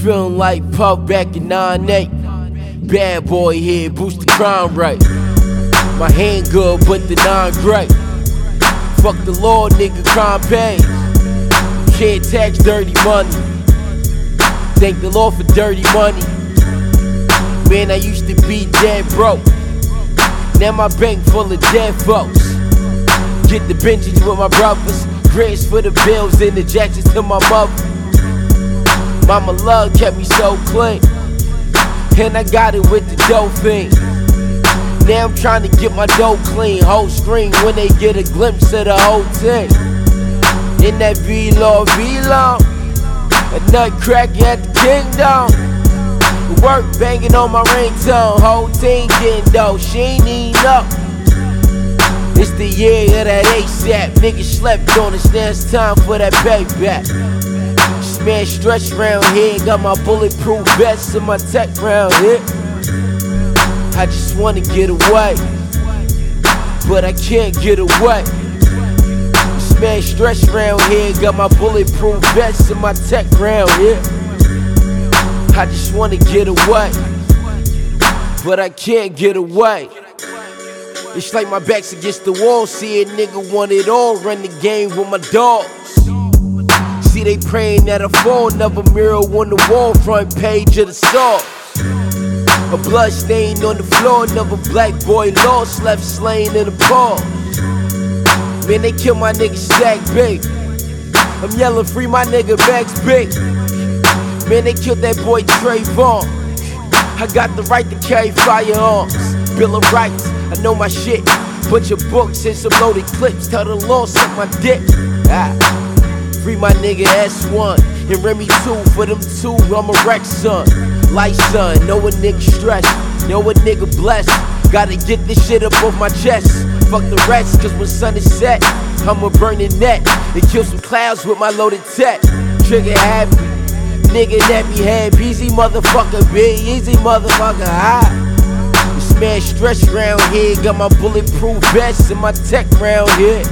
feeling like Puff back in 9-8. Bad boy here, boost the crime rate. My hand good, but the nine great. Fuck the law, nigga, crime pays. Can't tax dirty money. Thank the Lord for dirty money. Man, I used to be dead broke. Now my bank full of dead folks. Get the Benjis with my brothers. Grants for the bills and the Jacksons to my mother. Mama love kept me so clean, and I got it with the dough fiend. Now I'm trying to get my dough clean. Whole screen when they get a glimpse of the whole thing. In that V-Law, a nut cracking at the kingdom. Work banging on my ringtone. Whole team getting dough, she ain't even up. It's the year of that ASAP. Niggas slept on us, now it's time for that payback. This man stretched round here, got my bulletproof vest and my tech round here. I just wanna get away, but I can't get away. This man stretched round here, got my bulletproof vest and my tech round here. I just wanna get away, but I can't get away. It's like my back's against the wall. See a nigga want it all. Run the game with my dogs. See they praying that I fall. Never mirror on the wall. Front page of the stars. A blood stain on the floor. Another black boy lost. Left slain in the pause. Man, they kill my nigga Stack Big. I'm yelling free my nigga Max Big. Man, they killed that boy Trayvon. I got the right to carry firearms. Bill of Rights, I know my shit. Bunch of books and some loaded clips. Tell the law suck my dick. Free my nigga S1 and Remy 2 for them two. I'm a wreck son. Light son, know a nigga stressed, know a nigga blessed. Gotta get this shit up off my chest. Fuck the rest, cause when sun is set, I'ma burn the net and kill some clouds with my loaded tech. Trigger happy, nigga nappy head. Easy motherfucker, big easy motherfucker, high. Man stretched round here, got my bulletproof vest and my tech round here.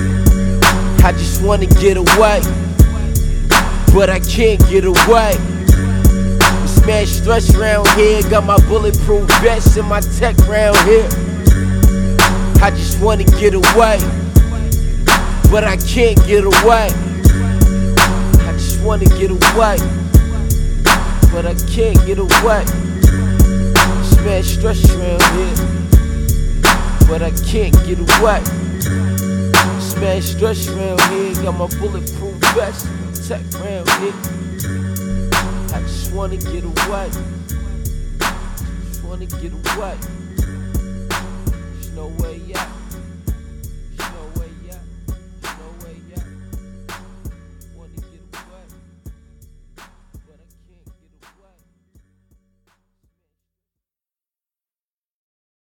I just wanna get away, but I can't get away. This man stretched round here, got my bulletproof vest and my tech round here. I just wanna get away, but I can't get away. I just wanna get away, but I can't get away. Man stretched around here, but I can't get away. This man stretched around here, got my bulletproof vest, tech round here. I just wanna get away, just wanna get away. There's no way out.